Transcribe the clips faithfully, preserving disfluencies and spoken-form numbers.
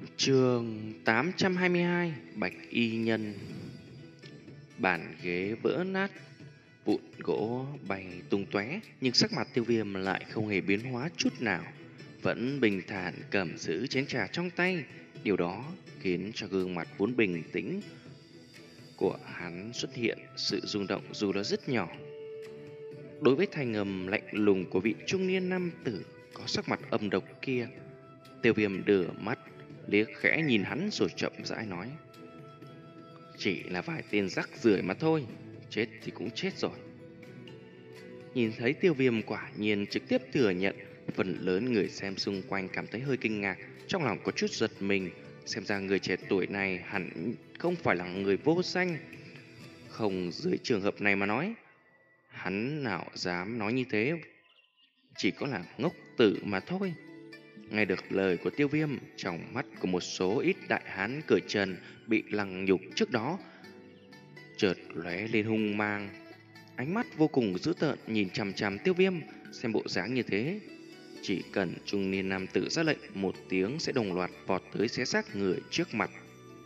Chương tám trăm hai mươi hai Bạch Y Nhân. Bàn ghế vỡ nát, vụn gỗ bay tung tóe, nhưng sắc mặt Tiêu Viêm lại không hề biến hóa chút nào, vẫn bình thản cầm giữ chén trà trong tay. Điều đó khiến cho gương mặt vốn bình tĩnh của hắn xuất hiện sự rung động dù là rất nhỏ. Đối với thanh âm lạnh lùng của vị trung niên nam tử có sắc mặt âm độc kia, Tiêu Viêm đưa mắt liếc khẽ nhìn hắn rồi chậm rãi nói: chỉ là vài tên rắc rưởi mà thôi, chết thì cũng chết rồi. Nhìn thấy Tiêu Viêm quả nhiên trực tiếp thừa nhận, phần lớn người xem xung quanh cảm thấy hơi kinh ngạc, trong lòng có chút giật mình. Xem ra người trẻ tuổi này hẳn không phải là người vô danh. Không, dưới trường hợp này mà nói, hắn nào dám nói như thế, chỉ có là ngốc tử mà thôi. Nghe được lời của Tiêu Viêm, trong mắt của một số ít đại hán cởi trần bị lăng nhục trước đó chợt lóe lên hung mang, ánh mắt vô cùng dữ tợn nhìn chằm chằm Tiêu Viêm. Xem bộ dáng như thế, chỉ cần trung niên nam tử ra lệnh một tiếng sẽ đồng loạt vọt tới xé xác người trước mặt.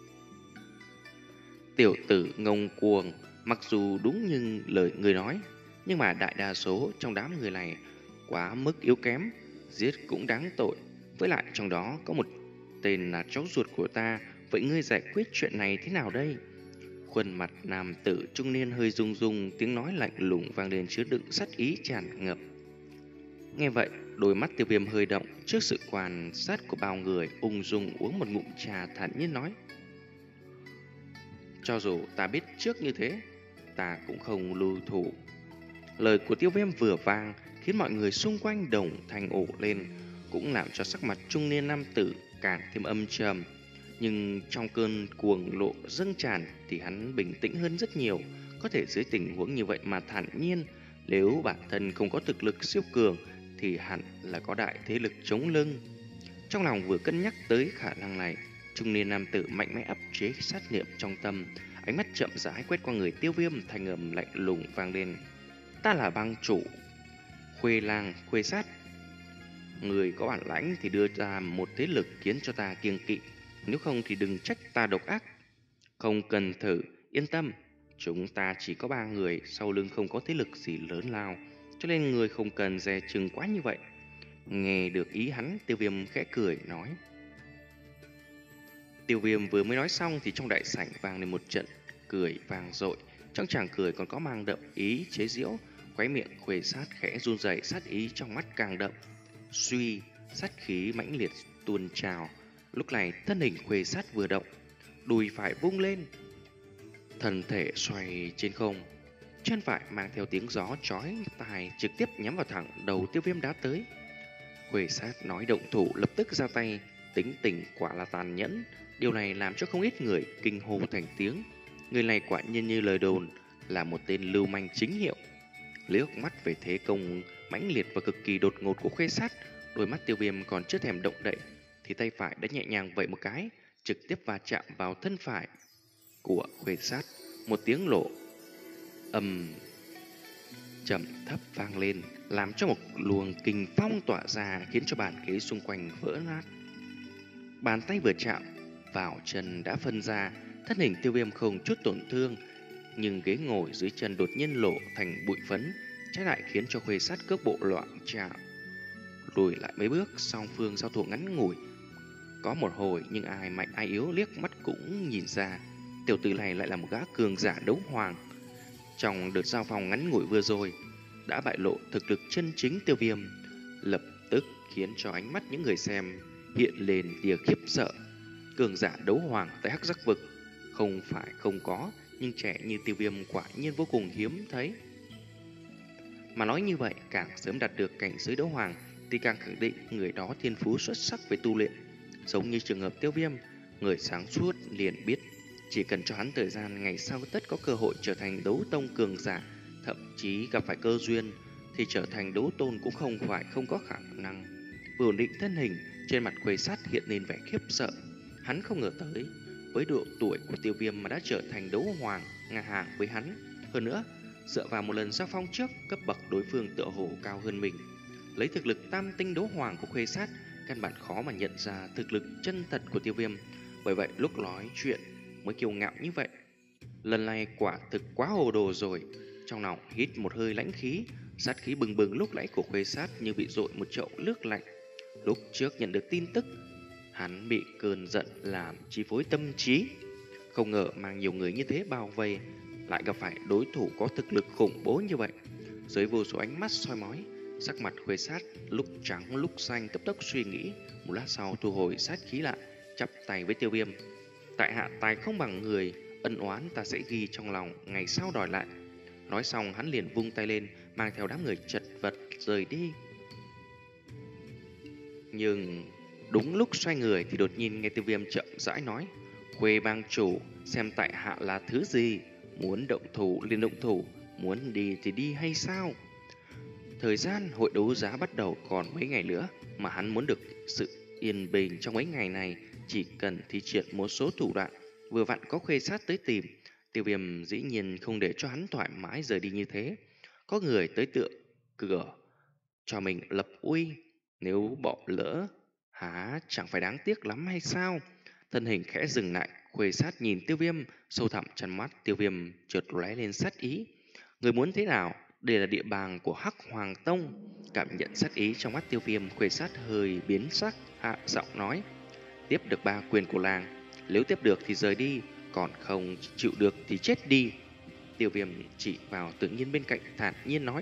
Tiểu tử ngông cuồng, mặc dù đúng như lời người nói, nhưng mà đại đa số trong đám người này quá mức yếu kém, giết cũng đáng tội. Với lại trong đó có một tên là cháu ruột của ta, vậy ngươi giải quyết chuyện này thế nào đây? Khuôn mặt nam tử trung niên hơi rung rung, tiếng nói lạnh lùng vang lên chứa đựng sát ý tràn ngập. Nghe vậy, đôi mắt Tiêu Viêm hơi động trước sự quan sát của bao người, ung dung uống một ngụm trà thản nhiên nói: cho dù ta biết trước như thế, ta cũng không lưu thủ. Lời của Tiêu Viêm vừa vang khiến mọi người xung quanh đồng thanh ồ lên, cũng làm cho sắc mặt trung niên nam tử càng thêm âm trầm. Nhưng trong cơn cuồng lộ dâng tràn thì hắn bình tĩnh hơn rất nhiều, có thể dưới tình huống như vậy mà thản nhiên. Nếu bản thân không có thực lực siêu cường thì hẳn là có đại thế lực chống lưng. Trong lòng vừa cân nhắc tới khả năng này, trung niên nam tử mạnh mẽ áp chế sát niệm trong tâm, ánh mắt chậm rãi quét qua người Tiêu Viêm, thanh âm lạnh lùng vang lên: ta là bang chủ Khuê Lang Khuê Sát, người có bản lãnh thì đưa ra một thế lực khiến cho ta kiêng kỵ, nếu không thì đừng trách ta độc ác. Không cần thử, yên tâm, chúng ta chỉ có ba người, sau lưng không có thế lực gì lớn lao, cho nên người không cần dè chừng quá như vậy. Nghe được ý hắn, Tiêu Viêm khẽ cười nói. Tiêu Viêm vừa mới nói xong thì trong đại sảnh vang lên một trận cười vang dội, trong chàng cười còn có mang đậm ý chế giễu, khóe miệng Khuê Sát khẽ run rẩy, sát ý trong mắt càng đậm. Suy, sát khí mãnh liệt tuôn trào. Lúc này thân hình Khuê Sát vừa động, đùi phải vung lên, thân thể xoay trên không, chân phải mang theo tiếng gió chói tai trực tiếp nhắm vào thẳng đầu Tiêu Viêm đá tới. Khuê Sát nói động thủ lập tức ra tay, tính tình quả là tàn nhẫn. Điều này làm cho không ít người kinh hô thành tiếng. Người này quả nhiên như lời đồn là một tên lưu manh chính hiệu. Liếc mắt về thế công mãnh liệt và cực kỳ đột ngột của Khuê Sát, đôi mắt Tiêu Viêm còn chưa thèm động đậy thì tay phải đã nhẹ nhàng vẫy một cái, trực tiếp va chạm vào thân phải của Khuê Sát. Một tiếng lộ ầm trầm thấp vang lên, làm cho một luồng kình phong tỏa ra, khiến cho bàn ghế xung quanh vỡ nát. Bàn tay vừa chạm vào chân đã phân ra, thân hình Tiêu Viêm không chút tổn thương, nhưng ghế ngồi dưới chân đột nhiên lộ thành bụi phấn, trái lại khiến cho Khuê Sát cước bộ loạn trạo, lùi lại mấy bước. Song phương giao thủ ngắn ngủi có một hồi, nhưng ai mạnh ai yếu liếc mắt cũng nhìn ra tiểu tử này lại là một gã cường giả đấu hoàng. Trong đợt giao phòng ngắn ngủi vừa rồi đã bại lộ thực lực chân chính. Tiêu Viêm lập tức khiến cho ánh mắt những người xem hiện lên tia khiếp sợ. Cường giả đấu hoàng tại Hắc Giác Vực không phải không có, nhưng trẻ như Tiêu Viêm quả nhiên vô cùng hiếm thấy. Mà nói như vậy, càng sớm đạt được cảnh giới đấu hoàng thì càng khẳng định người đó thiên phú xuất sắc về tu luyện. Giống như trường hợp Tiêu Viêm, người sáng suốt liền biết chỉ cần cho hắn thời gian, ngày sau tất có cơ hội trở thành đấu tông cường giả, thậm chí gặp phải cơ duyên thì trở thành đấu tôn cũng không phải không có khả năng. Vừa ổn định thân hình, trên mặt Khuê Sát hiện lên vẻ khiếp sợ. Hắn không ngờ tới với độ tuổi của Tiêu Viêm mà đã trở thành đấu hoàng ngang hàng với hắn. Hơn nữa, dựa vào một lần giao phong trước, cấp bậc đối phương tựa hồ cao hơn mình. Lấy thực lực tam tinh đấu hoàng của Khuê Sát, căn bản khó mà nhận ra thực lực chân thật của Tiêu Viêm. Bởi vậy lúc nói chuyện mới kiêu ngạo như vậy. Lần này quả thực quá hồ đồ rồi. Trong lòng hít một hơi lãnh khí, sát khí bừng bừng lúc nãy của Khuê Sát như bị dội một chậu nước lạnh. Lúc trước nhận được tin tức, hắn bị cơn giận làm chi phối tâm trí. Không ngờ mang nhiều người như thế bao vây, lại gặp phải đối thủ có thực lực khủng bố như vậy. Dưới vô số ánh mắt soi mói, sắc mặt Khuê Sát lúc trắng lúc xanh, cấp tốc suy nghĩ. Một lát sau thu hồi sát khí lại, chắp tay với Tiêu Viêm. Tại hạ tài không bằng người, ân oán ta sẽ ghi trong lòng, ngày sau đòi lại. Nói xong hắn liền vung tay lên, mang theo đám người chật vật rời đi. Nhưng đúng lúc xoay người thì đột nhiên nghe Tiêu Viêm chậm rãi nói: Khuê bang chủ, xem tại hạ là thứ gì, muốn động thủ liền động thủ, muốn đi thì đi hay sao? Thời gian hội đấu giá bắt đầu còn mấy ngày nữa, mà hắn muốn được sự yên bình trong mấy ngày này, chỉ cần thi triển một số thủ đoạn. Vừa vặn có Khuê Sát tới tìm, Tiêu Viêm dĩ nhiên không để cho hắn thoải mái rời đi như thế. Có người tới tựa cửa cho mình lập uy, nếu bỏ lỡ há chẳng phải đáng tiếc lắm hay sao? Thân hình khẽ dừng lại, Khuê Sát nhìn Tiêu Viêm, sâu thẳm trong mắt Tiêu Viêm chợt lóe lên sát ý. Người muốn thế nào? Đây là địa bàn của Hắc Hoàng Tông. Cảm nhận sát ý trong mắt Tiêu Viêm, Khuê Sát hơi biến sắc, hạ giọng nói: Tiếp được ba quyền của làng, nếu tiếp được thì rời đi, còn không chịu được thì chết đi. Tiêu Viêm chỉ vào Tự Nhiên bên cạnh, thản nhiên nói.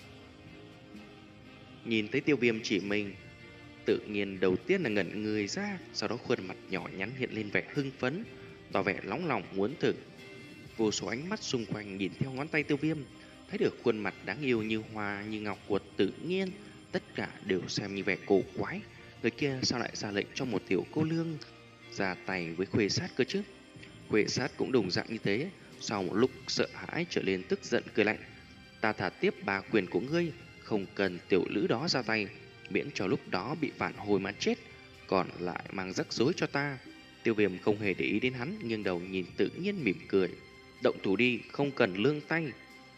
Nhìn thấy Tiêu Viêm chỉ mình, Tự Nhiên đầu tiên là ngẩn người ra, sau đó khuôn mặt nhỏ nhắn hiện lên vẻ hưng phấn, tỏ vẻ nóng lòng muốn thử. Vô số ánh mắt xung quanh nhìn theo ngón tay Tiêu Viêm, thấy được khuôn mặt đáng yêu như hoa như ngọc của Tự Nhiên, tất cả đều xem như vẻ cổ quái. Người kia sao lại ra lệnh cho một tiểu cô nương ra tay với Khuê Sát cơ chứ? Khuê Sát cũng đồng dạng như thế, sau một lúc sợ hãi trở lên tức giận cười lạnh. Ta thả tiếp ba quyền của ngươi, không cần tiểu lữ đó ra tay, miễn cho lúc đó bị phản hồi mà chết, còn lại mang rắc rối cho ta. Tiêu Viêm không hề để ý đến hắn, nghiêng đầu nhìn Tự Nhiên mỉm cười. Động thủ đi, không cần lương tay.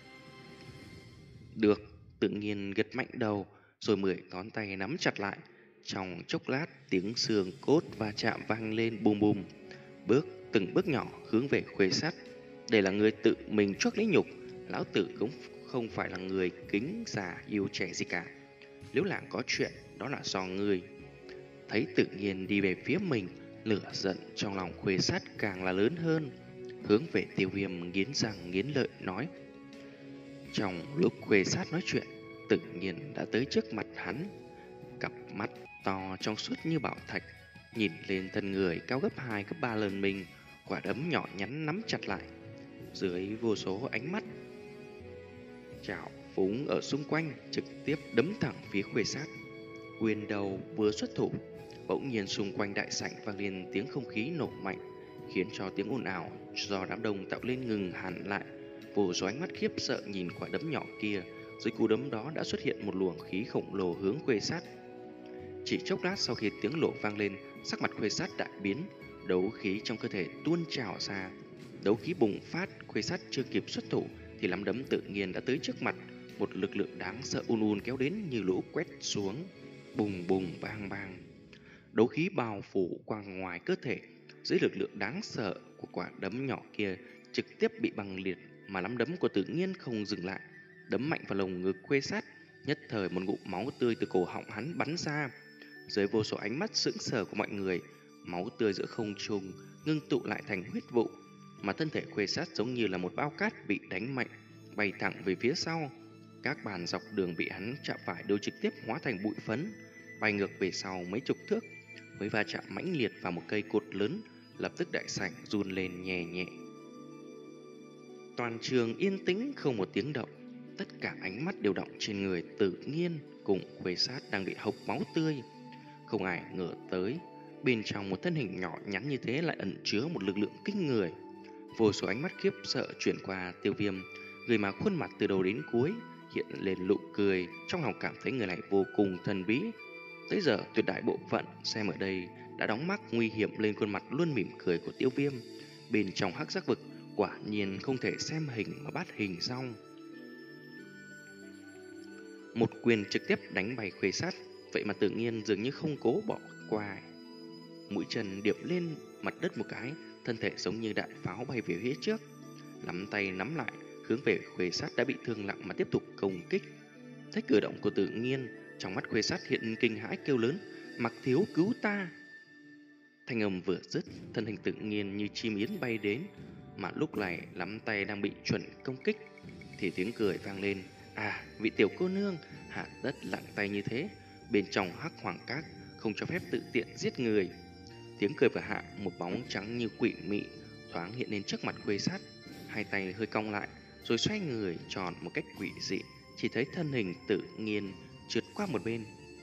Được. Tự Nhiên gật mạnh đầu, rồi mười ngón tay nắm chặt lại. Trong chốc lát, tiếng xương cốt va chạm vang lên bùm bùm. Bước từng bước nhỏ hướng về Khuê Sát. Đây là người tự mình chuốc lấy nhục, lão tử cũng không phải là người kính già yêu trẻ gì cả. Nếu làng có chuyện, đó là do ngươi. Thấy Tự Nhiên đi về phía mình, lửa giận trong lòng Khuê Sát càng là lớn hơn, hướng về Tiêu Viêm nghiến răng nghiến lợi nói. Trong lúc Khuê Sát nói chuyện, Tự Nhiên đã tới trước mặt hắn, cặp mắt to trong suốt như bảo thạch, nhìn lên thân người cao gấp hai gấp ba lần mình, quả đấm nhỏ nhắn nắm chặt lại. Dưới vô số ánh mắt trào phúng ở xung quanh, trực tiếp đấm thẳng phía Khuê Sát. Quyền đầu vừa xuất thủ, bỗng nhiên xung quanh đại sảnh vang lên tiếng không khí nổ mạnh, khiến cho tiếng ồn ào do đám đông tạo lên ngừng hẳn lại. Vô số ánh mắt khiếp sợ nhìn quả đấm nhỏ kia, dưới cú đấm đó đã xuất hiện một luồng khí khổng lồ hướng Khuê Sát. Chỉ chốc lát sau khi tiếng nổ vang lên, sắc mặt Khuê Sát đại biến, đấu khí trong cơ thể tuôn trào ra. Đấu khí bùng phát, Khuê Sát chưa kịp xuất thủ thì nắm đấm Tự Nhiên đã tới trước mặt, một lực lượng đáng sợ ùn ùn kéo đến như lũ quét xuống, bùng bùng bang bang. Đấu khí bao phủ qua ngoài cơ thể, dưới lực lượng đáng sợ của quả đấm nhỏ kia trực tiếp bị băng liệt, mà nắm đấm của Tự Nhiên không dừng lại, đấm mạnh vào lồng ngực Khuê Sát. Nhất thời một ngụm máu tươi từ cổ họng hắn bắn ra. Dưới vô số ánh mắt sững sờ của mọi người, máu tươi giữa không trung ngưng tụ lại thành huyết vụ, mà thân thể Khuê Sát giống như là một bao cát bị đánh mạnh, bay thẳng về phía sau. Các bàn dọc đường bị hắn chạm phải đều trực tiếp hóa thành bụi phấn, bay ngược về sau mấy chục thước, mới va chạm mãnh liệt vào một cây cột lớn, lập tức đại sảnh run lên nhẹ nhẹ. Toàn trường yên tĩnh không một tiếng động, tất cả ánh mắt đều động trên người Tự Nhiên cùng Khuê Sát đang bị hộc máu tươi. Không ai ngờ tới, bên trong một thân hình nhỏ nhắn như thế lại ẩn chứa một lực lượng kinh người. Vô số ánh mắt khiếp sợ chuyển qua Tiêu Viêm, người mà khuôn mặt từ đầu đến cuối hiện lên nụ cười, trong lòng cảm thấy người này vô cùng thần bí. Tới giờ tuyệt đại bộ phận xem ở đây đã đóng mắc nguy hiểm lên khuôn mặt luôn mỉm cười của Tiêu Viêm. Bên trong hắc giác vực quả nhiên không thể xem hình mà bắt hình xong. Một quyền trực tiếp đánh bay Khuê Sát, Vậy mà tự nhiên dường như không cố bỏ qua. Mũi chân điệp lên mặt đất một cái, thân thể giống như đạn pháo bay về phía trước. Nắm tay nắm lại, hướng về Khuê Sát đã bị thương nặng mà tiếp tục công kích. Thấy cử động của Tự Nhiên, trong mắt Khuê Sát hiện kinh hãi kêu lớn: Mặc Thiếu cứu ta! Thanh âm vừa dứt, thân hình Tự Nhiên như chim yến bay đến, mà lúc này nắm tay đang bị chuẩn công kích thì tiếng cười vang lên. À, vị tiểu cô nương hạ đất lặng tay như thế, bên trong hắc hoàng các không cho phép tự tiện giết người. Tiếng cười vừa hạ, một bóng trắng như quỷ mị thoáng hiện lên trước mặt Khuê Sát, hai tay hơi cong lại rồi xoay người tròn một cách quỷ dị, chỉ thấy thân hình Tự Nhiên trượt qua một bên.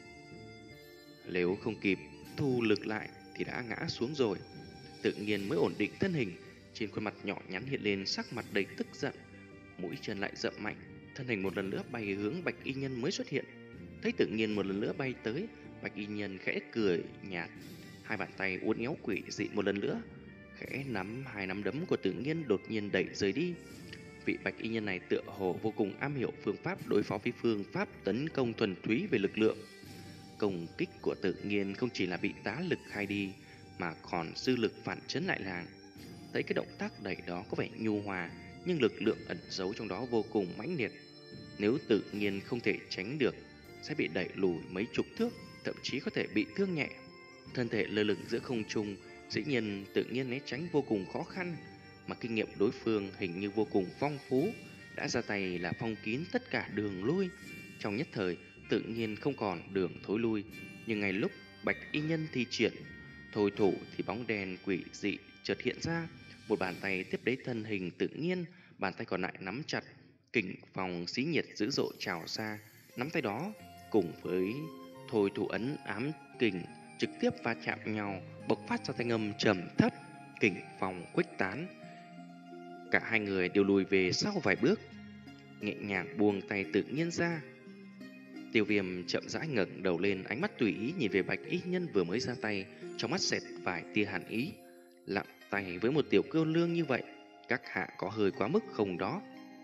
Nếu không kịp thu lực lại thì đã ngã xuống rồi. Tự Nhiên mới ổn định thân hình, trên khuôn mặt nhỏ nhắn hiện lên sắc mặt đầy tức giận, mũi chân lại dậm mạnh, thân hình một lần nữa bay hướng Bạch Y Nhân mới xuất hiện. Thấy Tự Nhiên một lần nữa bay tới, Bạch Y Nhân khẽ cười nhạt, hai bàn tay uốn éo quỷ dị một lần nữa, khẽ nắm hai nắm đấm của Tự Nhiên đột nhiên đẩy rời đi. Vị Bạch Y Nhân này tựa hồ vô cùng am hiểu phương pháp đối phó với phương pháp tấn công thuần túy về lực lượng. Công kích của Tự Nhiên không chỉ là bị tá lực khai đi, mà còn dư lực phản chấn lại làng. Thấy cái động tác đẩy đó có vẻ nhu hòa, nhưng lực lượng ẩn giấu trong đó vô cùng mãnh liệt. Nếu Tự Nhiên không thể tránh được, sẽ bị đẩy lùi mấy chục thước, thậm chí có thể bị thương nhẹ. Thân thể lơ lửng giữa không trung, dĩ nhiên Tự Nhiên né tránh vô cùng khó khăn, mà kinh nghiệm đối phương hình như vô cùng phong phú, đã ra tay là phong kín tất cả đường lui. Trong nhất thời, Tự Nhiên không còn đường thối lui, nhưng ngay lúc Bạch Y Nhân thi triển thôi thủ thì bóng đèn quỷ dị chợt hiện ra, một bàn tay tiếp lấy thân hình Tự Nhiên, bàn tay còn lại nắm chặt, kình phòng xí nhiệt dữ dội trào ra. Nắm tay đó cùng với thôi thủ ấn ám kình trực tiếp va chạm nhau, bộc phát ra thanh âm trầm thấp, kình phòng khuếch tán. Cả hai người đều lùi về sau vài bước, nhẹ nhàng buông tay Tự Nhiên ra. Tiêu Viêm chậm rãi ngẩng đầu lên, ánh mắt tùy ý nhìn về Bạch Y Nhân vừa mới ra tay, trong mắt xẹt vài tia hàn ý. Lặng tay với một tiểu cô lương như vậy, các hạ có hơi quá mức không đó?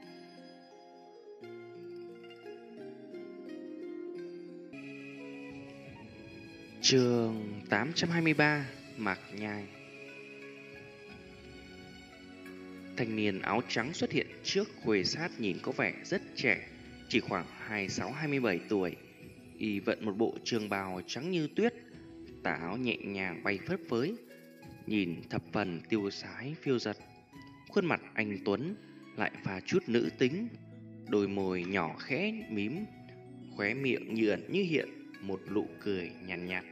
Chương tám trăm hai mươi ba, Mạc Nhai. Thanh niên áo trắng xuất hiện trước Khuê Sát nhìn có vẻ rất trẻ, chỉ khoảng hai mươi sáu hai mươi bảy tuổi. Y vận một bộ trường bào trắng như tuyết, tà áo nhẹ nhàng bay phất phới, nhìn thập phần tiêu sái phiêu giật. Khuôn mặt anh tuấn lại pha chút nữ tính, đôi môi nhỏ khẽ mím, khóe miệng như ẩn như hiện một nụ cười nhàn nhạt, nhạt.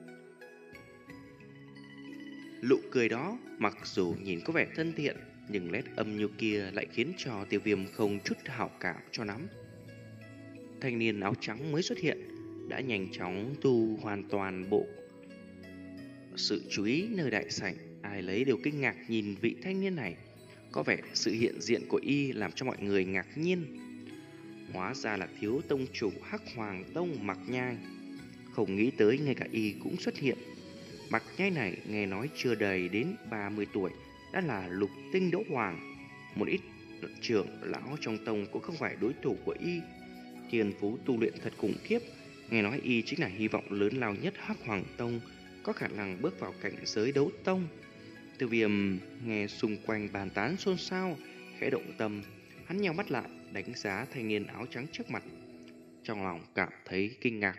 Nụ cười đó mặc dù nhìn có vẻ thân thiện, nhưng nét âm nhu kia lại khiến cho Tiêu Viêm không chút hảo cảm cho lắm. Thanh niên áo trắng mới xuất hiện đã nhanh chóng thu hoàn toàn bộ sự chú ý nơi đại sảnh, ai lấy đều kinh ngạc nhìn vị thanh niên này. Có vẻ sự hiện diện của y làm cho mọi người ngạc nhiên. Hóa ra là thiếu tông chủ Hắc Hoàng Tông Mạc Nhai. Không nghĩ tới ngay cả y cũng xuất hiện. Mạc Nhai này nghe nói chưa đầy đến ba mươi tuổi đã là lục tinh đấu hoàng. Một ít trưởng lão trong tông cũng không phải đối thủ của y. Thiên phú tu luyện thật khủng khiếp. Nghe nói y chính là hy vọng lớn lao nhất Hắc Hoàng Tông, có khả năng bước vào cảnh giới đấu tông. Tiêu Viêm nghe xung quanh bàn tán xôn xao, khẽ động tâm, hắn nheo mắt lại đánh giá thanh niên áo trắng trước mặt, trong lòng cảm thấy kinh ngạc.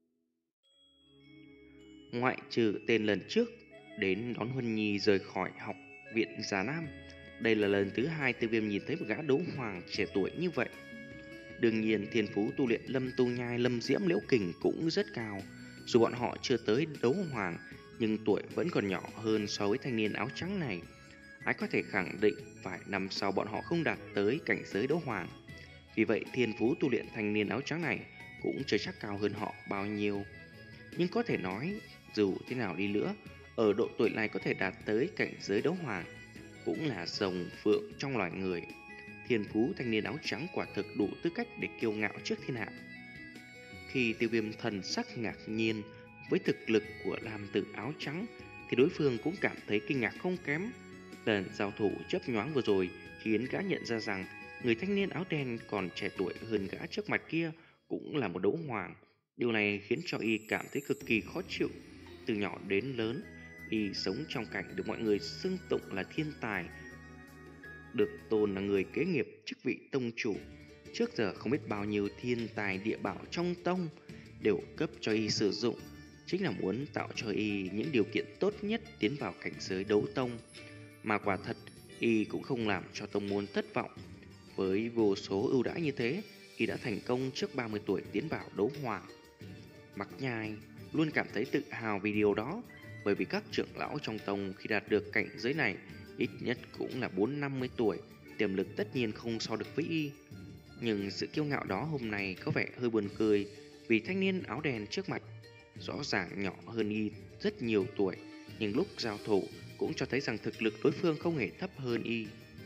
Ngoại trừ tên lần trước đến đón Huân Nhi rời khỏi học viện Già Nam, đây là lần thứ hai Tiêu Viêm nhìn thấy một gã đấu hoàng trẻ tuổi như vậy. Đương nhiên thiên phú tu luyện Lâm Tu Nhai, Lâm Diễm, Liễu Kình cũng rất cao. Dù bọn họ chưa tới đấu hoàng, nhưng tuổi vẫn còn nhỏ hơn so với thanh niên áo trắng này. Ai có thể khẳng định vài năm sau bọn họ không đạt tới cảnh giới đấu hoàng. Vì vậy thiên phú tu luyện thanh niên áo trắng này cũng chưa chắc cao hơn họ bao nhiêu. Nhưng có thể nói, dù thế nào đi nữa, ở độ tuổi này có thể đạt tới cảnh giới đấu hoàng cũng là rồng phượng trong loài người. Thiên phú thanh niên áo trắng quả thực đủ tư cách để kiêu ngạo trước thiên hạ. Khi Tiêu Viêm thần sắc ngạc nhiên với thực lực của nam tử áo trắng, thì đối phương cũng cảm thấy kinh ngạc không kém. Lần giao thủ chớp nhoáng vừa rồi khiến gã nhận ra rằng người thanh niên áo đen còn trẻ tuổi hơn gã trước mặt kia cũng là một đấu hoàng, Điều này khiến cho y cảm thấy cực kỳ khó chịu. Từ nhỏ đến lớn, y sống trong cảnh được mọi người xưng tụng là thiên tài, được tôn là người kế nghiệp chức vị tông chủ. Trước giờ không biết bao nhiêu thiên tài địa bảo trong tông đều cấp cho y sử dụng, chính là muốn tạo cho y những điều kiện tốt nhất tiến vào cảnh giới đấu tông. Mà quả thật, y cũng không làm cho tông môn thất vọng. Với vô số ưu đãi như thế, y đã thành công trước ba mươi tuổi tiến vào đấu hoàng. Mạc Nhai luôn cảm thấy tự hào vì điều đó, bởi vì các trưởng lão trong tông khi đạt được cảnh giới này ít nhất cũng là bốn năm mươi tuổi, tiềm lực tất nhiên không so được với y. Nhưng sự kiêu ngạo đó hôm nay có vẻ hơi buồn cười, vì thanh niên áo đen trước mặt rõ ràng nhỏ hơn y rất nhiều tuổi, nhưng lúc giao thủ cũng cho thấy rằng thực lực đối phương không hề thấp hơn y.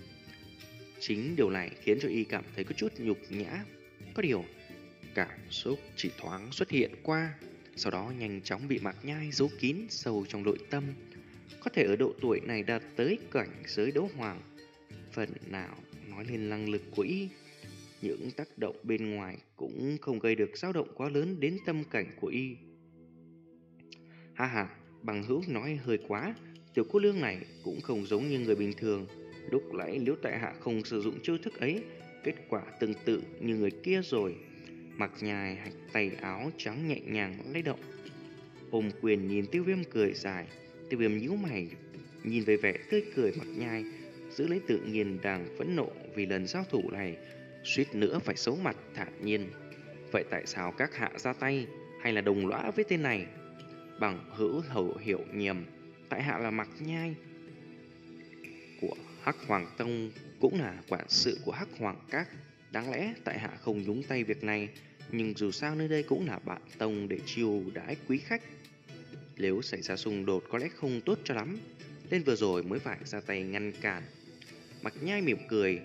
Chính điều này khiến cho y cảm thấy có chút nhục nhã. Có điều, cảm xúc chỉ thoáng xuất hiện qua, sau đó nhanh chóng bị Mạc Nhai giấu kín sâu trong nội tâm. Có thể ở độ tuổi này đạt tới cảnh giới đấu hoàng, phần nào nói lên năng lực của y. Những tác động bên ngoài cũng không gây được dao động quá lớn đến tâm cảnh của y. Ha ha, bằng hữu nói hơi quá, tiểu cô nương này cũng không giống như người bình thường. Lúc nãy nếu tại hạ không sử dụng chiêu thức ấy, kết quả tương tự như người kia rồi. Mặc nhài hạch tay áo trắng nhẹ nhàng lay động. Ôm quyền nhìn Tiêu Viêm cười dài. Tiêu Viêm nhíu mày nhìn về vẻ tươi cười Mặc Nhai, giữ lấy tự nhiên đang phẫn nộ vì lần giao thủ này, suýt nữa phải xấu mặt thản nhiên. Vậy tại sao các hạ ra tay, hay là đồng lõa với tên này? Bằng hữu hầu hiểu nhầm, tại hạ là Mặc Nhai của Hắc Hoàng Tông, cũng là quản sự của Hắc Hoàng Các. Đáng lẽ tại hạ không nhúng tay việc này, nhưng dù sao nơi đây cũng là bạn tông để chiêu đãi quý khách. Nếu xảy ra xung đột có lẽ không tốt cho lắm, nên vừa rồi mới phải ra tay ngăn cản. Mặc Nhai mỉm cười.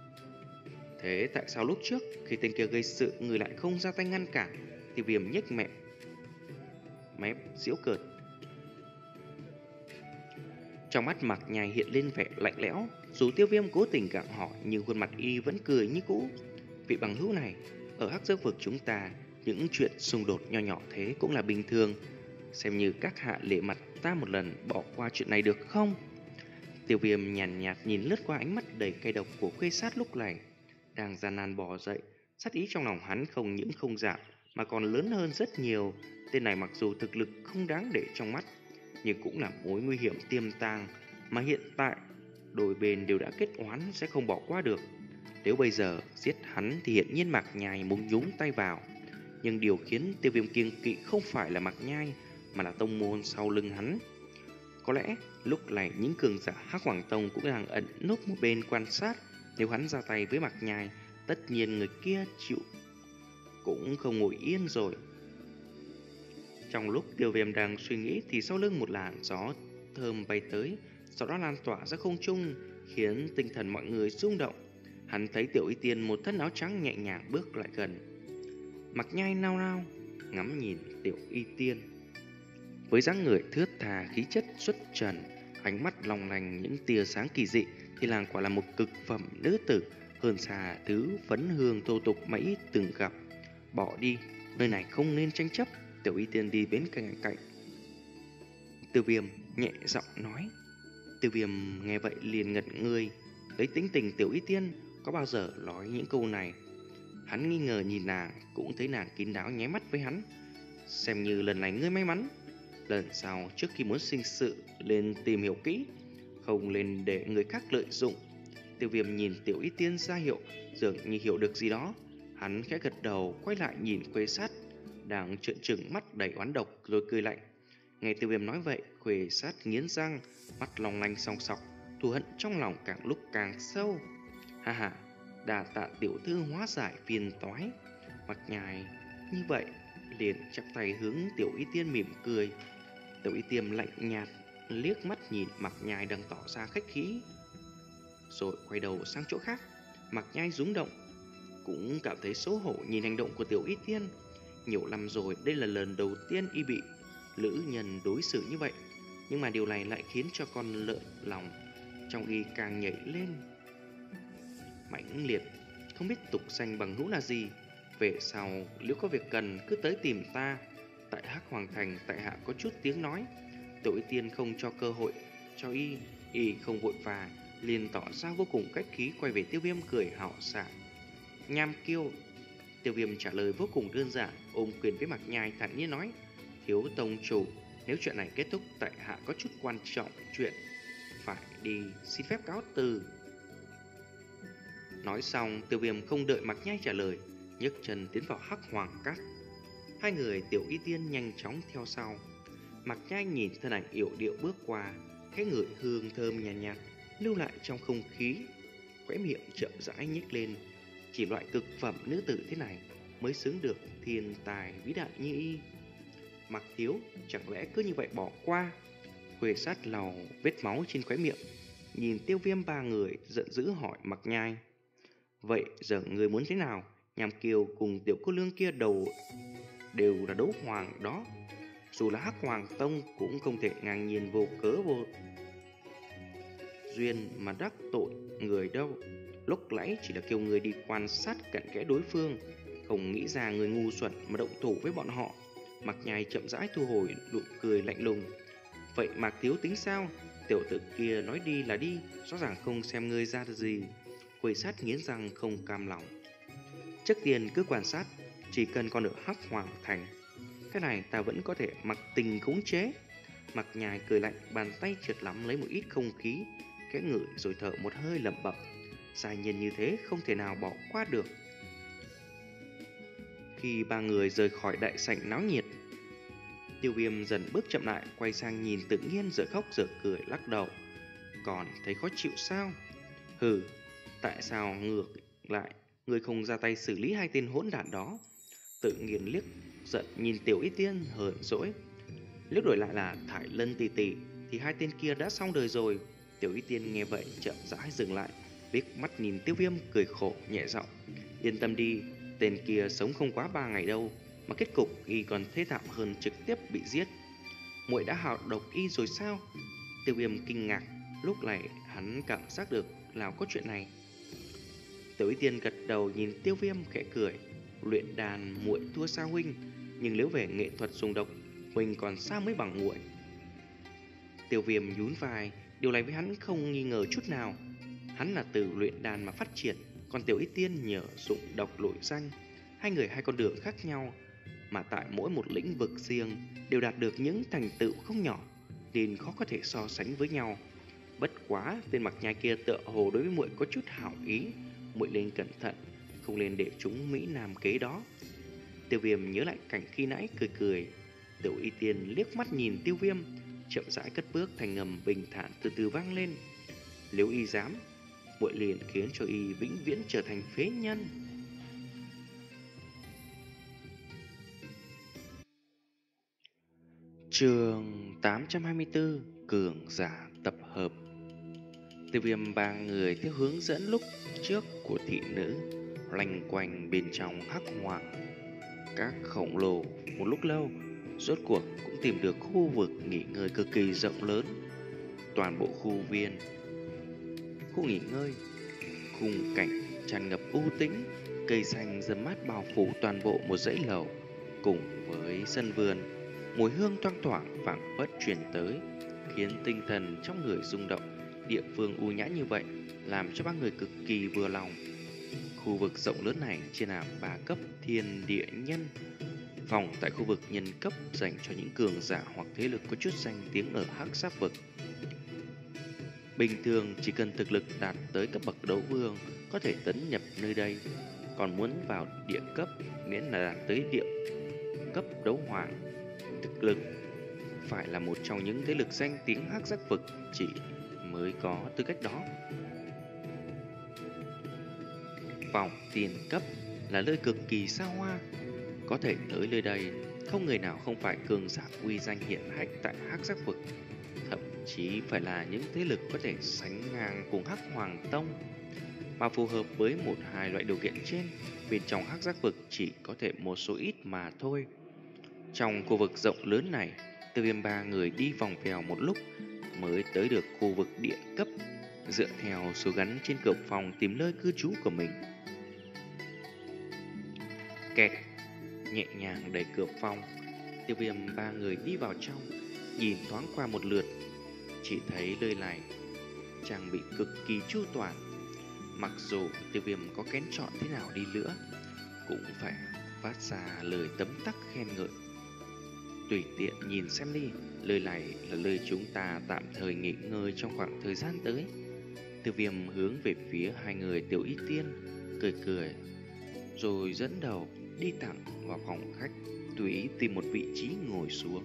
Thế tại sao lúc trước khi tên kia gây sự người lại không ra tay ngăn cản? Tiêu Viêm nhếch mẹ mép giễu cợt. Trong mắt Mặc Nhai hiện lên vẻ lạnh lẽo. Dù Tiêu Viêm cố tình gặng hỏi, nhưng khuôn mặt y vẫn cười như cũ. Vị bằng hữu này, ở Hắc Giới Vực chúng ta, những chuyện xung đột nho nhỏ thế cũng là bình thường. Xem như các hạ lệ mặt ta một lần, bỏ qua chuyện này được không? Tiêu Viêm nhàn nhạt, nhạt nhìn lướt qua ánh mắt đầy cay độc của Khuê Sát lúc này. Đang gian nan bò dậy, sát ý trong lòng hắn không những không giảm mà còn lớn hơn rất nhiều. Tên này mặc dù thực lực không đáng để trong mắt, nhưng cũng là mối nguy hiểm tiềm tàng mà hiện tại đôi bên đều đã kết oán, sẽ không bỏ qua được. Nếu bây giờ giết hắn thì hiển nhiên Mạc Nhai muốn nhúng tay vào. Nhưng điều khiến Tiêu Viêm kiêng kỵ không phải là Mạc Nhai, mà là tông môn sau lưng hắn. Có lẽ lúc này những cường giả Hắc Hoàng Tông cũng đang ẩn núp một bên quan sát. Nếu hắn ra tay với Mạc Nhai, tất nhiên người kia chịu cũng không ngồi yên rồi. Trong lúc Tiêu Viêm đang suy nghĩ thì sau lưng một làn gió thơm bay tới, sau đó lan tỏa ra không trung, khiến tinh thần mọi người rung động. Hắn thấy Tiểu Y Tiên một thân áo trắng nhẹ nhàng bước lại gần. Mặc Nhai nao nao ngắm nhìn Tiểu Y Tiên. Với dáng người thướt tha, khí chất xuất trần, ánh mắt long lanh những tia sáng kỳ dị, thì làng quả là một cực phẩm nữ tử, hơn xa thứ phấn hương thô tục mà ít từng gặp. Bỏ đi, nơi này không nên tranh chấp. Tiểu Y Tiên đi bên cạnh cạnh Tiêu Viêm nhẹ giọng nói. Tiêu Viêm nghe vậy liền ngẩn người. Lấy tính tình Tiểu Y Tiên có bao giờ nói những câu này. Hắn nghi ngờ nhìn nàng, cũng thấy nàng kín đáo nháy mắt với hắn. Xem như lần này ngươi may mắn, lần sau trước khi muốn sinh sự lên tìm hiểu kỹ, không lên để người khác lợi dụng. Tiêu Viêm nhìn Tiểu Y Tiên ra hiệu, dường như hiểu được gì đó. Hắn khẽ gật đầu, quay lại nhìn Khuê Sát đang trợn trừng mắt đầy oán độc, rồi cười lạnh. Nghe Tiêu Viêm nói vậy, Khuê Sát nghiến răng, mắt long lanh song sọc, thù hận trong lòng càng lúc càng sâu. Ha ha, đà tạ tiểu thư hóa giải phiền toái. Mặc Nhai như vậy liền chắp tay hướng Tiểu Y Tiên mỉm cười. Tiểu Y Tiên lạnh nhạt liếc mắt nhìn Mặc Nhai đang tỏ ra khách khí, rồi quay đầu sang chỗ khác. Mặc Nhai rúng động, cũng cảm thấy xấu hổ nhìn hành động của Tiểu Y Tiên. Nhiều năm rồi, đây là lần đầu tiên y bị lữ nhân đối xử như vậy, nhưng mà điều này lại khiến cho con lợn lòng trong y càng nhảy lên mãnh liệt. Không biết tục danh bằng hữu là gì? Về sau nếu có việc cần cứ tới tìm ta. Tại Hắc Hoàng Thành tại hạ có chút tiếng nói. Tiểu Y Tiên không cho cơ hội cho y, y không vội vàng, liền tỏ ra vô cùng cách khí quay về Tiêu Viêm cười hảo xạ. Nham Kiêu. Tiêu Viêm trả lời vô cùng đơn giản, ôm quyền với Mạc Nhai thản nhiên nói: Thiếu tông chủ, nếu chuyện này kết thúc, tại hạ có chút quan trọng chuyện phải đi, xin phép cáo từ. Nói xong, Tiêu Viêm không đợi Mạc Nhai trả lời, nhấc chân tiến vào Hắc Hoàng Cát. Hai người Tiểu Y Tiên nhanh chóng theo sau. Mạc Nhai nhìn thân ảnh yểu điệu bước qua, cái ngửi hương thơm nhàn nhạt, nhạt lưu lại trong không khí, khóe miệng chậm rãi nhếch lên. Chỉ loại cực phẩm nữ tử thế này mới xứng được thiên tài vĩ đại như y. Mạc thiếu, chẳng lẽ cứ như vậy bỏ qua? Huệ sát lau vết máu trên khóe miệng, nhìn Tiêu Viêm ba người giận dữ hỏi Mạc Nhai: Vậy giờ người muốn thế nào? Nham Kiều cùng tiểu cô lương kia đầu đều là đấu hoàng đó, dù là Hắc Hoàng Tông cũng không thể ngang nhiên vô cớ vô duyên mà đắc tội người đâu. Lúc nãy chỉ là kêu người đi quan sát cặn kẽ đối phương, không nghĩ ra người ngu xuẩn mà động thủ với bọn họ. Mạc Nhai chậm rãi thu hồi nụ cười lạnh lùng. Vậy Mạc thiếu tính sao? Tiểu tử kia nói đi là đi, rõ ràng không xem ngươi ra gì. Quỷ sát nghiến răng không cam lòng. Trước tiên cứ quan sát, chỉ cần còn ở Hắc Hoàng Thành, cái này ta vẫn có thể mặc tình khống chế. Mạc Nhai cười lạnh, bàn tay trượt lắm lấy một ít không khí, cái ngửi rồi thở một hơi lẩm bẩm: Sai nhân như thế không thể nào bỏ qua được. Khi ba người rời khỏi đại sảnh náo nhiệt, Tiêu Viêm dần bước chậm lại, quay sang nhìn Tự Nhiên dở khóc dở cười lắc đầu. Còn thấy khó chịu sao? Hừ, tại sao ngược lại người không ra tay xử lý hai tên hỗn đản đó? Tự Nhiên liếc giận nhìn Tiểu Y Tiên hờn dỗi. Nếu đổi lại là Thải Lân tỷ tỷ thì hai tên kia đã xong đời rồi. Tiểu Y Tiên nghe vậy chậm rãi dừng lại, liếc mắt nhìn Tiêu Viêm cười khổ nhẹ giọng: Yên tâm đi, tên kia sống không quá ba ngày đâu, mà kết cục y còn thế thảm hơn trực tiếp bị giết. Muội đã hào độc y rồi sao? Tiêu Viêm kinh ngạc, lúc này hắn cảm giác được là có chuyện này. Tiểu Y Tiên gật đầu nhìn Tiêu Viêm khẽ cười: Luyện đàn muội thua xa huynh, nhưng nếu về nghệ thuật dùng độc, huynh còn xa mới bằng muội. Tiêu Viêm nhún vai, điều này với hắn không nghi ngờ chút nào. Hắn là từ luyện đàn mà phát triển, còn Tiểu Y Tiên nhờ dụng độc nổi danh. Hai người hai con đường khác nhau, mà tại mỗi một lĩnh vực riêng đều đạt được những thành tựu không nhỏ, nên khó có thể so sánh với nhau. Bất quá tên Mạc Nhai kia tựa hồ đối với muội có chút hảo ý, muội nên cẩn thận, không nên để chúng mỹ nam kế đó. Tiêu Viêm nhớ lại cảnh khi nãy cười cười. Tiểu Y Tiên liếc mắt nhìn Tiêu Viêm, chậm rãi cất bước, thành ngầm bình thản từ từ vang lên: Nếu y dám, muội liền khiến cho y vĩnh viễn trở thành phế nhân. Chương tám trăm hai mươi tư: Cường giả tập hợp. Tiêu Viêm ba người theo hướng dẫn lúc trước của thị nữ loanh quanh bên trong Hắc Hoàng các khổng lồ một lúc lâu, rốt cuộc cũng tìm được khu vực nghỉ ngơi cực kỳ rộng lớn. Toàn bộ khu viên, khu nghỉ ngơi, khung cảnh tràn ngập u tĩnh, cây xanh râm mát bao phủ toàn bộ một dãy lầu, cùng với sân vườn, mùi hương thoang thoảng phảng phất truyền tới, khiến tinh thần trong người rung động. Địa phương u nhã như vậy làm cho ba người cực kỳ vừa lòng. Khu vực rộng lớn này chia làm ba cấp thiên địa nhân. Phòng tại khu vực nhân cấp dành cho những cường giả hoặc thế lực có chút danh tiếng ở Hắc Sát vực. Bình thường chỉ cần thực lực đạt tới cấp bậc đấu vương có thể tấn nhập nơi đây. Còn muốn vào địa cấp miễn là đạt tới địa cấp đấu hoàng, thực lực phải là một trong những thế lực danh tiếng Hắc Giác vực chỉ mới có tư cách đó. Phòng tiền cấp là nơi cực kỳ xa hoa, có thể tới nơi đây không người nào không phải cường giả uy danh hiển hách tại Hắc Giác vực, thậm chí phải là những thế lực có thể sánh ngang cùng Hắc Hoàng Tông. Mà phù hợp với một hai loại điều kiện trên, bên trong Hắc Giác vực chỉ có thể một số ít mà thôi. Trong khu vực rộng lớn này, Tiêu Viêm ba người đi vòng vèo một lúc mới tới được khu vực địa cấp, dựa theo số gắn trên cửa phòng tìm nơi cư trú của mình. Kẹt, nhẹ nhàng đẩy cửa phòng. Tiêu Viêm ba người đi vào trong, nhìn thoáng qua một lượt, chỉ thấy nơi này trang bị cực kỳ chu toàn. Mặc dù Tiêu Viêm có kén chọn thế nào đi nữa, cũng phải phát ra lời tấm tắc khen ngợi. Tùy tiện nhìn xem đi, nơi này là nơi chúng ta tạm thời nghỉ ngơi trong khoảng thời gian tới. Tiêu Viêm hướng về phía hai người Tiểu Y Tiên, cười cười, rồi dẫn đầu đi thẳng vào phòng khách, tùy ý tìm một vị trí ngồi xuống.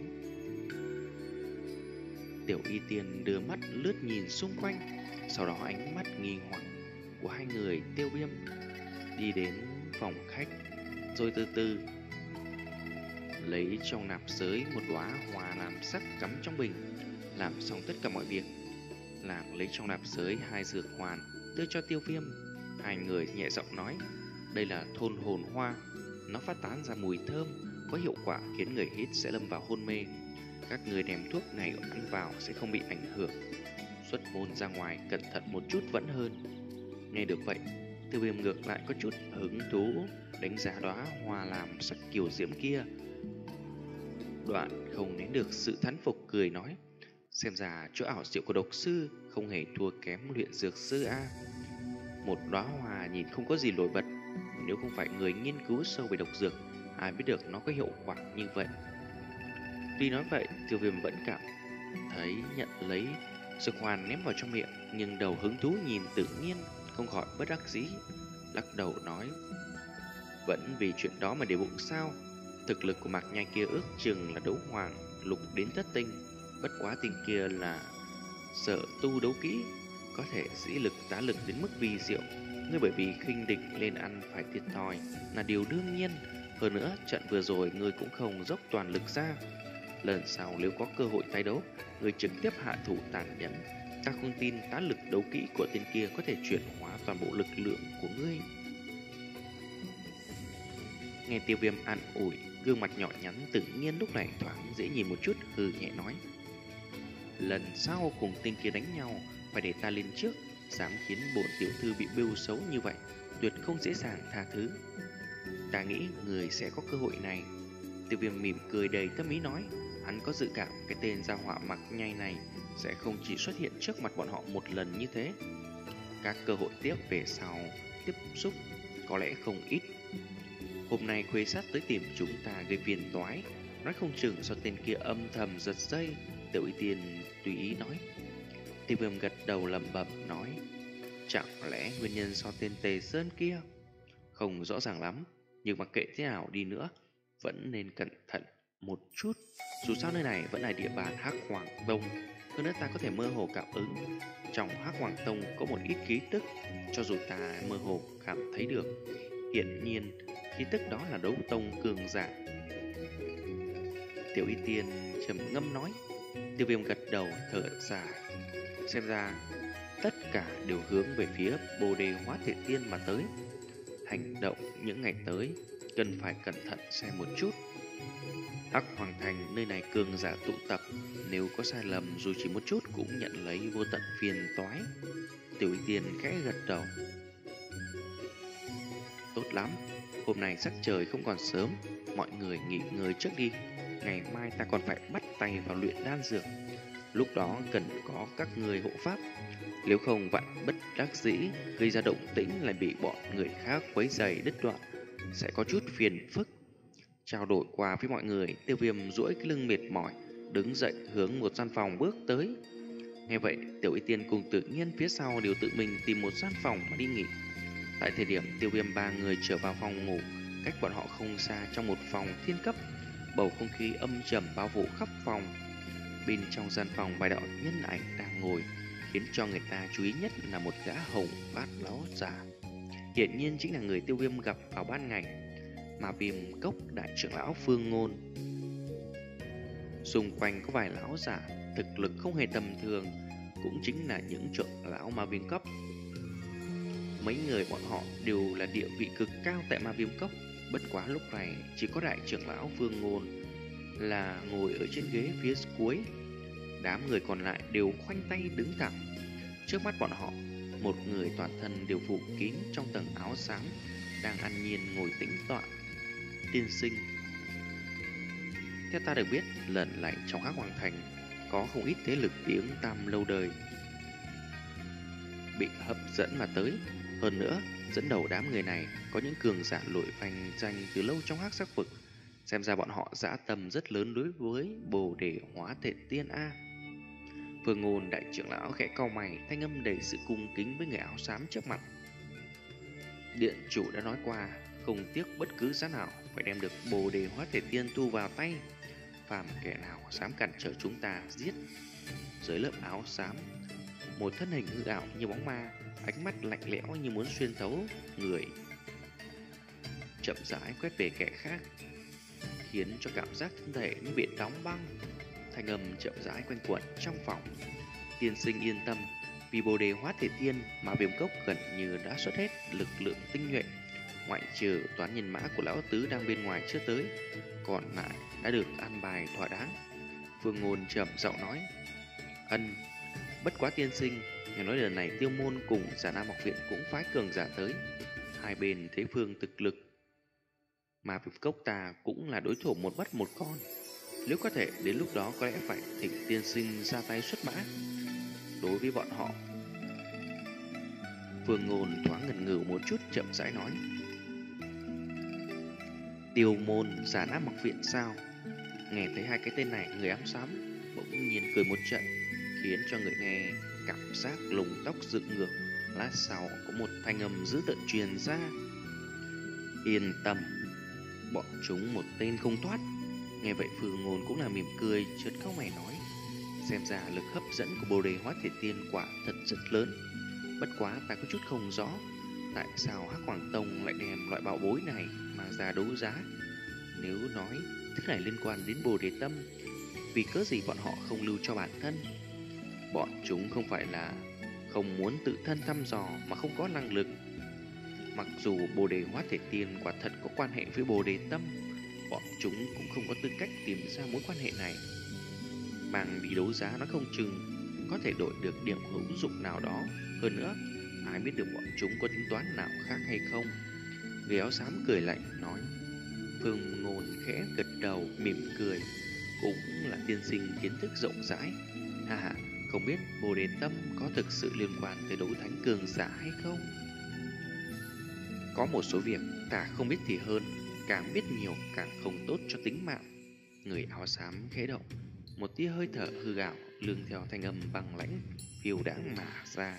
Tiểu Y Tiên đưa mắt lướt nhìn xung quanh, sau đó ánh mắt nghi hoặc của hai người Tiêu Viêm đi đến phòng khách, rồi từ từ lấy trong nạp giới một đóa hoa làm sắc cắm trong bình. Làm xong tất cả mọi việc, nàng lấy trong nạp giới hai dược hoàn đưa cho Tiêu Viêm. Hai người nhẹ giọng nói, đây là thôn hồn hoa, nó phát tán ra mùi thơm, có hiệu quả khiến người hít sẽ lâm vào hôn mê. Các người đem thuốc này ăn vào sẽ không bị ảnh hưởng. Xuất môn ra ngoài cẩn thận một chút vẫn hơn. Nghe được vậy, Tiêu Viêm ngược lại có chút hứng thú, đánh giá đóa hoa làm sắc kiều diễm kia. Đoạn không nén được sự thán phục, cười nói, xem ra chỗ ảo diệu của độc sư không hề thua kém luyện dược sư a. Một đóa hoa nhìn không có gì nổi bật, nếu không phải người nghiên cứu sâu về độc dược, ai biết được nó có hiệu quả như vậy. Tuy nói vậy, Tiêu Viêm vẫn cảm thấy nhận lấy dược hoàn ném vào trong miệng, nhưng đầu hứng thú nhìn tự nhiên, không khỏi bất đắc dĩ, lắc đầu nói, vẫn vì chuyện đó mà để bụng sao? Thực lực của Mạc Nhai kia ước chừng là đấu hoàng lục đến thất tinh, bất quá tinh kia là sở tu đấu kỹ, có thể dĩ lực tá lực đến mức vi diệu. Ngươi bởi vì khinh địch lên ăn phải thiệt thòi là điều đương nhiên. Hơn nữa, trận vừa rồi ngươi cũng không dốc toàn lực ra. Lần sau nếu có cơ hội tái đấu, ngươi trực tiếp hạ thủ tàn nhẫn. Ta không tin tá lực đấu kỹ của tên kia có thể chuyển hóa toàn bộ lực lượng của ngươi. Nghe Tiêu Viêm an ủi, gương mặt nhỏ nhắn tự nhiên lúc này thoáng dễ nhìn một chút, hừ nhẹ nói, lần sau cùng tên kia đánh nhau phải để ta lên trước. Dám khiến bổn tiểu thư bị bêu xấu như vậy, tuyệt không dễ dàng tha thứ. Ta nghĩ người sẽ có cơ hội này. Tiêu Viêm mỉm cười đầy tâm ý nói, hắn có dự cảm cái tên gia họa Mạc Nhai này sẽ không chỉ xuất hiện trước mặt bọn họ một lần như thế. Các cơ hội tiếp về sau tiếp xúc có lẽ không ít. Hôm nay Khuê Sát tới tìm chúng ta gây phiền toái, nói không chừng do tên kia âm thầm giật dây. Tiểu Y Tiên tùy ý nói. Tiêu Viêm gật đầu lẩm bẩm nói, chẳng lẽ nguyên nhân do tên Tề Sơn kia? Không rõ ràng lắm, nhưng mặc kệ thế nào đi nữa, vẫn nên cẩn thận một chút. Dù sao nơi này vẫn là địa bàn Hắc Hoàng Tông, hơn nữa ta có thể mơ hồ cảm ứng trong Hắc Hoàng Tông có một ít khí tức, cho dù ta mơ hồ cảm thấy được. Hiển nhiên, khí tức đó là đấu tông cường giả. Tiểu Y Tiên trầm ngâm nói. Tiêu Viêm gật đầu thở dài, xem ra tất cả đều hướng về phía Bồ Đề Hóa Thể Tiên mà tới. Hành động những ngày tới cần phải cẩn thận xem một chút. Hắc Hoàng Thành nơi này cường giả tụ tập, nếu có sai lầm dù chỉ một chút cũng nhận lấy vô tận phiền toái. Tiểu Y Tiên khẽ gật đầu. Tốt lắm, hôm nay sắc trời không còn sớm, mọi người nghỉ ngơi trước đi. Ngày mai ta còn phải bắt tay vào luyện đan dược, lúc đó cần có các người hộ pháp. Nếu không vạn bất đắc dĩ gây ra động tĩnh lại bị bọn người khác quấy rầy đứt đoạn, sẽ có chút phiền phức. Trao đổi qua với mọi người, Tiêu Viêm duỗi cái lưng mệt mỏi, đứng dậy hướng một gian phòng bước tới. Nghe vậy, Tiểu Y Tiên cùng Tự Nhiên phía sau đều tự mình tìm một gian phòng mà đi nghỉ. Tại thời điểm Tiêu Viêm ba người trở vào phòng ngủ, cách bọn họ không xa trong một phòng thiên cấp, bầu không khí âm trầm bao phủ khắp phòng. Bên trong gian phòng vài đạo nhân ảnh đang ngồi, khiến cho người ta chú ý nhất là một gã hồng bát lão giả. Hiển nhiên chính là người Tiêu Viêm gặp vào ban ngày, mà Viêm Cốc đại trưởng lão Phương Ngôn. Xung quanh có vài lão giả thực lực không hề tầm thường, cũng chính là những trưởng lão Ma Viêm Cốc. Mấy người bọn họ đều là địa vị cực cao tại Ma Viêm Cốc, bất quá lúc này chỉ có đại trưởng lão Phương Ngôn là ngồi ở trên ghế phía cuối. Đám người còn lại đều khoanh tay đứng thẳng. Trước mắt bọn họ, một người toàn thân đều phủ kín trong tầng áo sáng đang an nhiên ngồi tĩnh tọa. tiên sinh. Theo ta được biết, lần này trong Hắc Hoàng Thành có không ít thế lực tiếng tăm lâu đời bị hấp dẫn mà tới. Hơn nữa, dẫn đầu đám người này có những cường giả nổi vành danh từ lâu trong Hắc Sắc vực. Xem ra bọn họ dã tâm rất lớn đối với Bồ Đề Hóa Thể Tiên a. Vương Ngôn đại trưởng lão khẽ cau mày, thanh âm đầy sự cung kính với người áo xám trước mặt. Điện chủ đã nói qua, không tiếc bất cứ giá nào phải đem được Bồ Đề Hóa Thể Tiên thu vào tay. Phàm kẻ nào dám cản trở chúng ta giết. Dưới lớp áo xám, một thân hình hư ảo như bóng ma, ánh mắt lạnh lẽo như muốn xuyên thấu người, chậm rãi quét về kẻ khác, khiến cho cảm giác thân thể như bị đóng băng. Thanh âm chậm rãi quanh quẩn trong phòng. Tiên sinh yên tâm, vì Bồ Đề Hóa Thể Tiên mà Viêm Cốc gần như đã xuất hết lực lượng tinh nhuệ, ngoại trừ toán nhân mã của lão tứ đang bên ngoài chưa tới, còn lại đã được an bài thỏa đáng. Vương Ngôn trầm giọng nói: Ân, bất quá tiên sinh, nghe nói lần này Tiêu Môn cùng Giả Nam học viện cũng phái cường giả tới, hai bên thế phương thực lực, mà Viêm Cốc ta cũng là đối thủ một mất một con. Nếu có thể, đến lúc đó có lẽ phải thỉnh tiên sinh ra tay xuất mã. Đối với bọn họ, Vương Ngôn thoáng ngần ngừ một chút, chậm rãi nói: Tiêu Môn, Giả Nam học viện sao? Nghe thấy hai cái tên này, người áo xám bỗng nhiên cười một trận, khiến cho người nghe cảm giác lùng tóc dựng ngược. Lát sau có một thanh âm dữ tợn truyền ra: Yên tâm, bọn chúng một tên không thoát. Nghe vậy Phương Ngôn cũng là mỉm cười, chợt cau mày nói: Xem ra lực hấp dẫn của Bồ Đề Hóa Thể Tiên quả thật rất lớn. Bất quá ta có chút không rõ, tại sao Hắc Hoàng Tông lại đem loại bảo bối này mang ra đấu giá? Nếu nói thứ này liên quan đến Bồ Đề Tâm, vì cớ gì bọn họ không lưu cho bản thân? Bọn chúng không phải là không muốn tự thân thăm dò mà không có năng lực. Mặc dù Bồ Đề Hóa Thể Tiên quả thật có quan hệ với Bồ Đề Tâm, bọn chúng cũng không có tư cách tìm ra mối quan hệ này. Mang đi đấu giá nó không chừng có thể đổi được điểm hữu dụng nào đó. Hơn nữa, ai biết được bọn chúng có tính toán nào khác hay không? Người áo xám cười lạnh nói. Phương Ngôn khẽ gật đầu mỉm cười, cũng là tiên sinh kiến thức rộng rãi. Ha ha, không biết Bồ Đề Tâm có thực sự liên quan tới đấu thánh cường giả hay không? Có một số việc ta không biết thì hơn, càng biết nhiều càng không tốt cho tính mạng. Người áo xám khẽ động, một tia hơi thở hư ảo lương theo thanh âm băng lãnh phiêu đãng mà ra.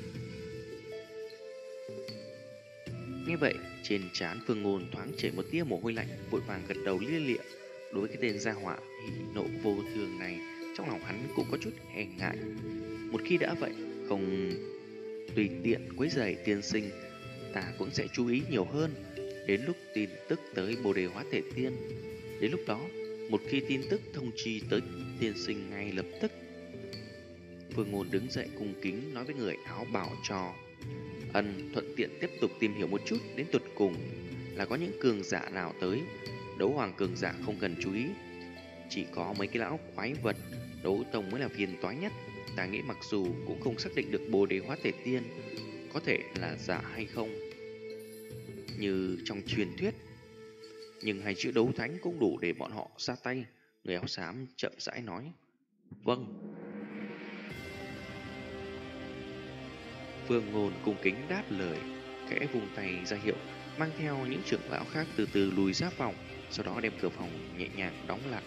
Nghe vậy, trên trán Phương Ngôn thoáng chảy một tia mồ hôi lạnh, vội vàng gật đầu lia lịa. Đối với cái tên gia họa hỉ nộ vô thường này, trong lòng hắn cũng có chút e ngại. Một khi đã vậy, không tùy tiện quấy rầy tiên sinh, ta cũng sẽ chú ý nhiều hơn. Đến lúc tin tức tới Bồ Đề Hóa Thể Tiên, đến lúc đó, một khi tin tức thông chi tới tiên sinh ngay lập tức. Phương Ngôn đứng dậy cung kính nói với người áo bào cho. Ân thuận tiện tiếp tục tìm hiểu một chút đến tụt cùng là có những cường giả nào tới. Đấu hoàng cường giả không cần chú ý, chỉ có mấy cái lão quái vật đấu tông mới là phiền toái nhất. Ta nghĩ mặc dù cũng không xác định được Bồ Đề Hóa Thể Tiên có thể là giả hay không như trong truyền thuyết, nhưng hai chữ đấu thánh cũng đủ để bọn họ ra tay. Người áo xám chậm rãi nói. Vâng. Phương Ngôn cung kính đáp lời, khẽ vùng tay ra hiệu, mang theo những trưởng lão khác từ từ lùi ra phòng, sau đó đem cửa phòng nhẹ nhàng đóng lại.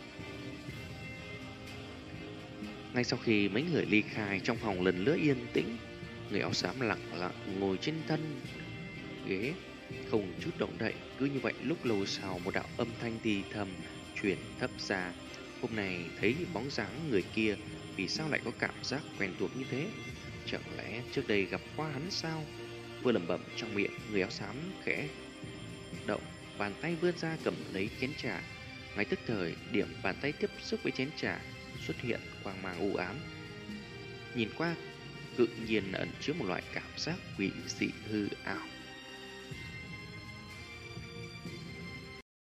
Ngay sau khi mấy người ly khai, trong phòng lần nữa yên tĩnh. Người áo xám lặng lặng ngồi trên thân ghế, không chút động đậy. Cứ như vậy lúc lâu sau, một đạo âm thanh thì thầm truyền thấp ra. Hôm nay thấy bóng dáng người kia, vì sao lại có cảm giác quen thuộc như thế? Chẳng lẽ trước đây gặp qua hắn sao? Vừa lẩm bẩm trong miệng, người áo xám khẽ động, bàn tay vươn ra cầm lấy chén trà. Ngay tức thời, điểm bàn tay tiếp xúc với chén trà xuất hiện quang mang u ám. Nhìn qua, tự nhiên ẩn chứa một loại cảm giác quỷ dị hư ảo.